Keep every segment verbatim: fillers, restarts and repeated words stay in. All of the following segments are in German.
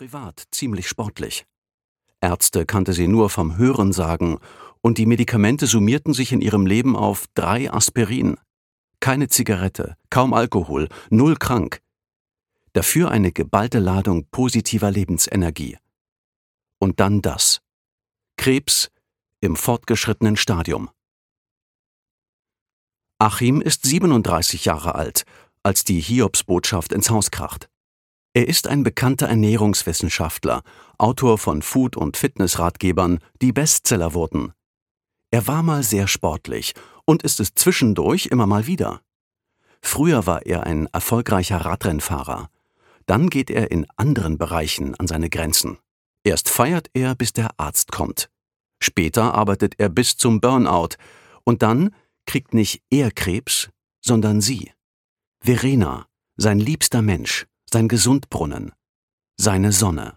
privat ziemlich sportlich. Ärzte kannte sie nur vom Hörensagen und die Medikamente summierten sich in ihrem Leben auf drei Aspirin. Keine Zigarette, kaum Alkohol, null krank. Dafür eine geballte Ladung positiver Lebensenergie. Und dann das. Krebs im fortgeschrittenen Stadium. Achim ist siebenunddreißig Jahre alt, als die Hiobsbotschaft ins Haus kracht. Er ist ein bekannter Ernährungswissenschaftler, Autor von Food- und Fitnessratgebern, die Bestseller wurden. Er war mal sehr sportlich und ist es zwischendurch immer mal wieder. Früher war er ein erfolgreicher Radrennfahrer. Dann geht er in anderen Bereichen an seine Grenzen. Erst feiert er, bis der Arzt kommt. Später arbeitet er bis zum Burnout. Und dann kriegt nicht er Krebs, sondern sie. Verena, sein liebster Mensch, sein Gesundbrunnen, seine Sonne.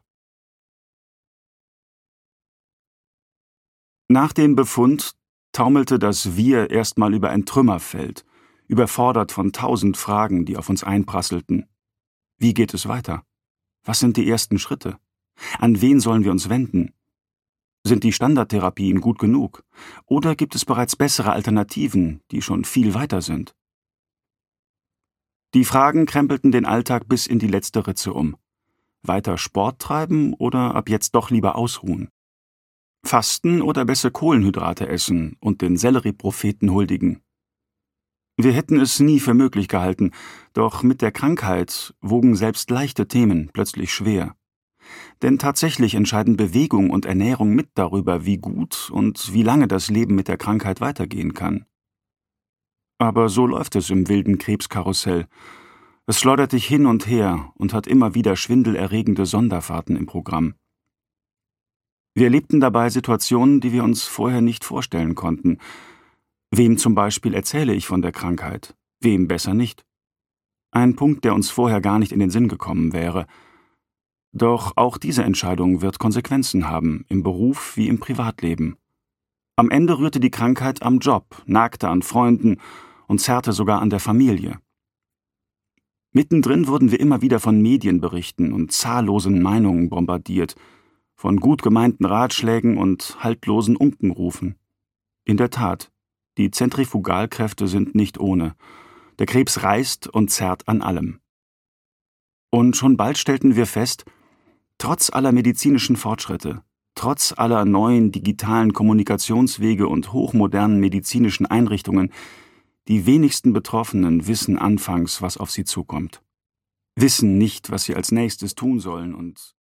Nach dem Befund taumelte das Wir erstmal über ein Trümmerfeld, überfordert von tausend Fragen, die auf uns einprasselten. Wie geht es weiter? Was sind die ersten Schritte? An wen sollen wir uns wenden? Sind die Standardtherapien gut genug? Oder gibt es bereits bessere Alternativen, die schon viel weiter sind? Die Fragen krempelten den Alltag bis in die letzte Ritze um. Weiter Sport treiben oder ab jetzt doch lieber ausruhen? Fasten oder besser Kohlenhydrate essen und den Selleriepropheten huldigen? Wir hätten es nie für möglich gehalten, doch mit der Krankheit wogen selbst leichte Themen plötzlich schwer. Denn tatsächlich entscheiden Bewegung und Ernährung mit darüber, wie gut und wie lange das Leben mit der Krankheit weitergehen kann. Aber so läuft es im wilden Krebskarussell. Es schleudert dich hin und her und hat immer wieder schwindelerregende Sonderfahrten im Programm. Wir erlebten dabei Situationen, die wir uns vorher nicht vorstellen konnten. Wem zum Beispiel erzähle ich von der Krankheit? Wem besser nicht? Ein Punkt, der uns vorher gar nicht in den Sinn gekommen wäre. Doch auch diese Entscheidung wird Konsequenzen haben, im Beruf wie im Privatleben. Am Ende rührte die Krankheit am Job, nagte an Freunden und zerrte sogar an der Familie. Mittendrin wurden wir immer wieder von Medienberichten und zahllosen Meinungen bombardiert, von gut gemeinten Ratschlägen und haltlosen Unkenrufen. In der Tat, die Zentrifugalkräfte sind nicht ohne. Der Krebs reißt und zerrt an allem. Und schon bald stellten wir fest, trotz aller medizinischen Fortschritte, trotz aller neuen digitalen Kommunikationswege und hochmodernen medizinischen Einrichtungen, die wenigsten Betroffenen wissen anfangs, was auf sie zukommt. Wissen nicht, was sie als nächstes tun sollen und